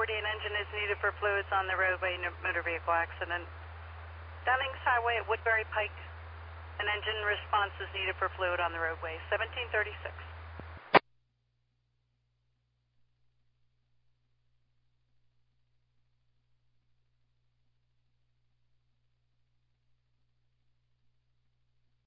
40, an engine is needed for fluids on the roadway in a motor vehicle accident. Downings Highway at Woodbury Pike, an engine response is needed for fluid on the roadway. 1736.